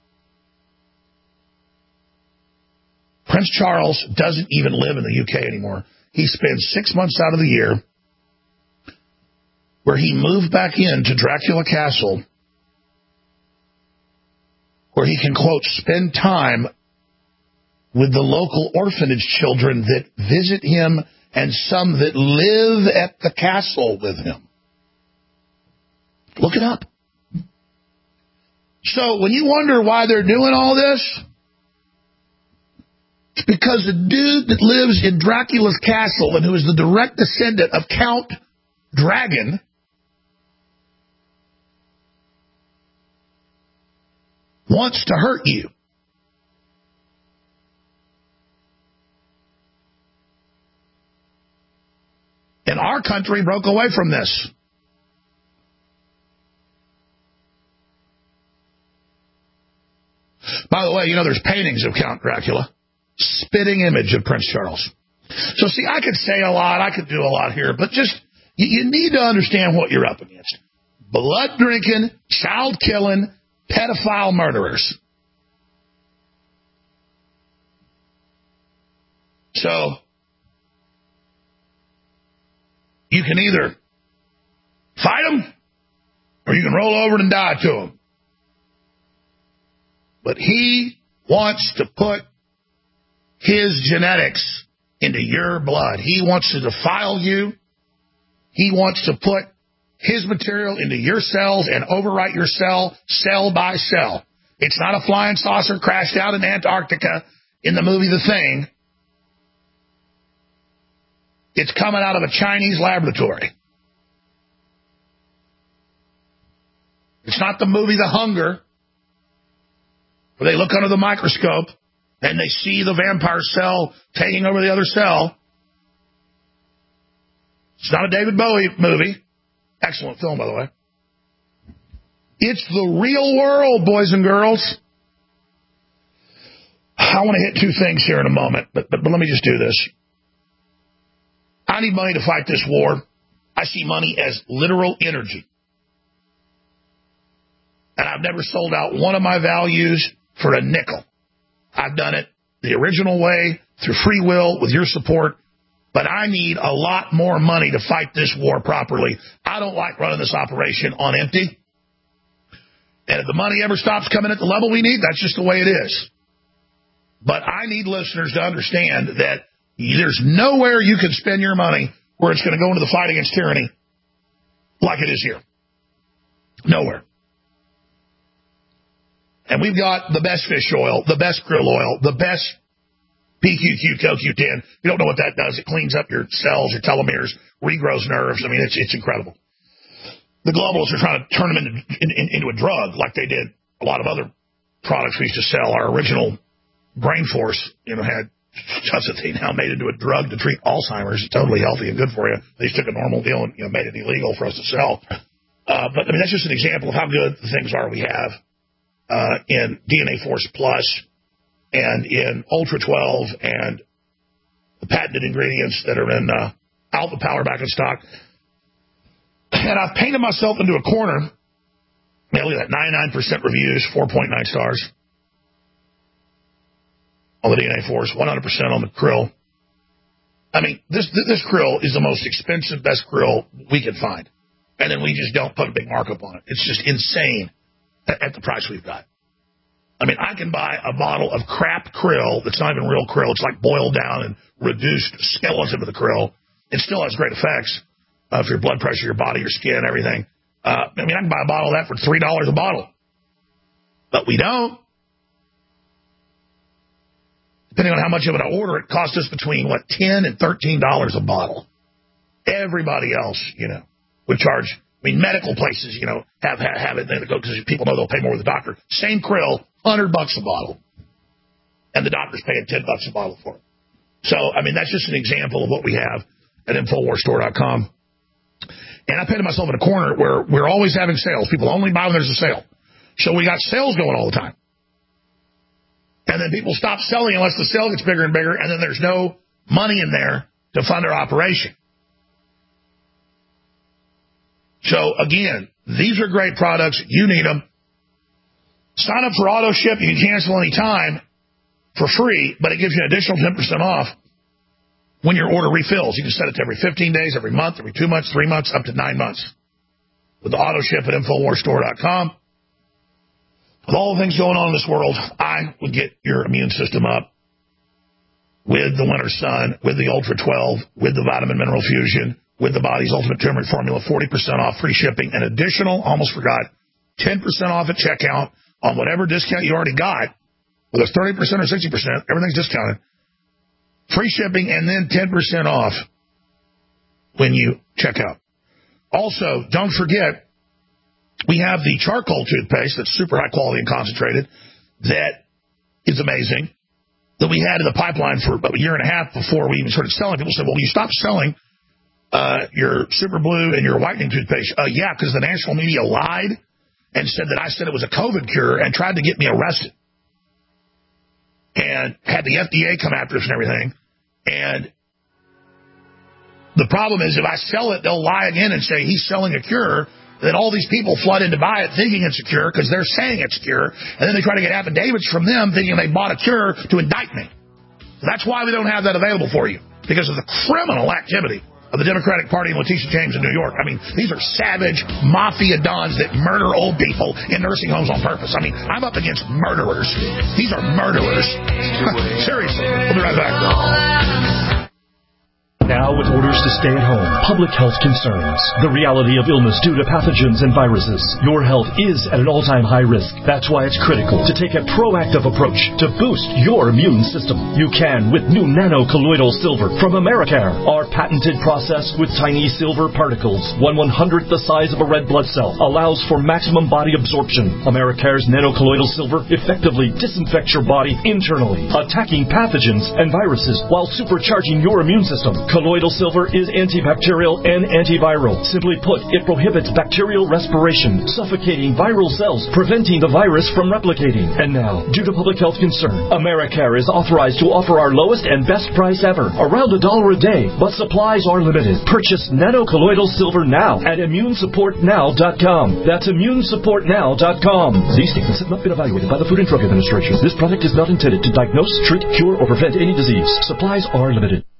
Speaker 4: Prince Charles doesn't even live in the U K anymore. He spends six months out of the year where he moved back into Dracula Castle, where he can, quote, spend time with the local orphanage children that visit him and some that live at the castle with him. Look it up. So when you wonder why they're doing all this, it's because the dude that lives in Dracula's castle and who is the direct descendant of Count Dragon wants to hurt you. And our country broke away from this. By the way, you know there's paintings of Count Dracula. Spitting image of Prince Charles. So see, I could say a lot, I could do a lot here, but just, you, you need to understand what you're up against. Blood-drinking, child-killing, pedophile murderers. So, you can either fight them, or you can roll over and die to them. But he wants to put his genetics into your blood. He wants to defile you. He wants to put his material into your cells and overwrite your cell, cell by cell. It's not a flying saucer crashed out in Antarctica in the movie The Thing. It's coming out of a Chinese laboratory. It's not the movie The Hunger, where they look under the microscope and they see the vampire cell taking over the other cell. It's not a David Bowie movie. Excellent film, by the way. It's the real world, boys and girls. I want to hit two things here in a moment, but, but, but let me just do this. I need money to fight this war. I see money as literal energy. And I've never sold out one of my values for a nickel. I've done it the original way, through free will, with your support. But I need a lot more money to fight this war properly. I don't like running this operation on empty. And if the money ever stops coming at the level we need, that's just the way it is. But I need listeners to understand that there's nowhere you can spend your money where it's going to go into the fight against tyranny like it is here. Nowhere. And we've got the best fish oil, the best krill oil, the best P Q Q, Co Q ten. You don't know what that does. It cleans up your cells, your telomeres, regrows nerves. I mean, it's it's incredible. The globalists are trying to turn them into, in, in, into a drug like they did a lot of other products we used to sell. Our original Brain Force, you know, had stuff that they now made into a drug to treat Alzheimer's. It's totally healthy and good for you. They just took a normal deal and, you know, made it illegal for us to sell. Uh, but, I mean, that's just an example of how good the things are we have uh, in D N A Force Plus and in Ultra twelve and the patented ingredients that are in uh, Alpha Power back in stock. And I've painted myself into a corner. Man, look at that, ninety-nine percent reviews, four point nine stars. on the D N A force, one hundred percent on the krill. I mean, this this krill is the most expensive, best krill we could find. And then we just don't put a big markup on it. It's just insane at, at the price we've got. I mean, I can buy a bottle of crap krill that's not even real krill. It's like boiled down and reduced skeleton of the krill. It still has great effects uh, for your blood pressure, your body, your skin, everything. Uh, I mean, I can buy a bottle of that for three dollars a bottle. But we don't. Depending on how much of it I order, it costs us between, what, ten and thirteen dollars a bottle. Everybody else, you know, would charge. I mean, medical places, you know, have have, have it because people know they'll pay more with the doctor. Same krill, one hundred bucks a bottle. And the doctor's paying ten bucks a bottle for it. So, I mean, that's just an example of what we have at Infowars Store dot com. And I painted myself in a corner where we're always having sales. People only buy when there's a sale. So we got sales going all the time. And then people stop selling unless the sale gets bigger and bigger, and then there's no money in there to fund their operation. So, again, these are great products. You need them. Sign up for auto ship. You can cancel any time for free, but it gives you an additional ten percent off when your order refills. You can set it to every fifteen days, every month, every two months, three months, up to nine months. With the auto ship at Infowars Store dot com. With all the things going on in this world, I would get your immune system up with the Winter Sun, with the Ultra twelve, with the Vitamin Mineral Fusion, with the Body's Ultimate Turmeric Formula, forty percent off, free shipping, and additional, almost forgot, ten percent off at checkout on whatever discount you already got, whether it's thirty percent or sixty percent, everything's discounted. Free shipping and then ten percent off when you check out. Also, don't forget, we have the charcoal toothpaste that's super high quality and concentrated that is amazing, that we had in the pipeline for about a year and a half before we even started selling. People said, well, you stopped selling uh, your Super Blue and your whitening toothpaste. Uh, yeah, because the national media lied and said that I said it was a COVID cure and tried to get me arrested. And had the F D A come after us and everything. And the problem is if I sell it, they'll lie again and say he's selling a cure. Then all these people flood in to buy it thinking it's a cure because they're saying it's a cure. And then they try to get affidavits from them thinking they bought a cure to indict me. So that's why we don't have that available for you, because of the criminal activity of the Democratic Party and Letitia James in New York. I mean, these are savage mafia dons that murder old people in nursing homes on purpose. I mean, I'm up against murderers. These are murderers. Seriously. We'll be right back.
Speaker 3: Now, with orders to stay at home, public health concerns, the reality of illness due to pathogens and viruses, your health is at an all-time high risk. That's why it's critical to take a proactive approach to boost your immune system. You can with new nano-colloidal silver from Americare. Our patented process with tiny silver particles, one one-hundredth the size of a red blood cell, allows for maximum body absorption. Americare's nano-colloidal silver effectively disinfects your body internally, attacking pathogens and viruses while supercharging your immune system. Colloidal silver is antibacterial and antiviral. Simply put, it prohibits bacterial respiration, suffocating viral cells, preventing the virus from replicating. And now, due to public health concern, Americare is authorized to offer our lowest and best price ever, around a dollar a day, but supplies are limited. Purchase nano-colloidal silver now at immune support now dot com. That's immune support now dot com. These statements have not been evaluated by the Food and Drug Administration. This product is not intended to diagnose, treat, cure, or prevent any disease. Supplies are limited.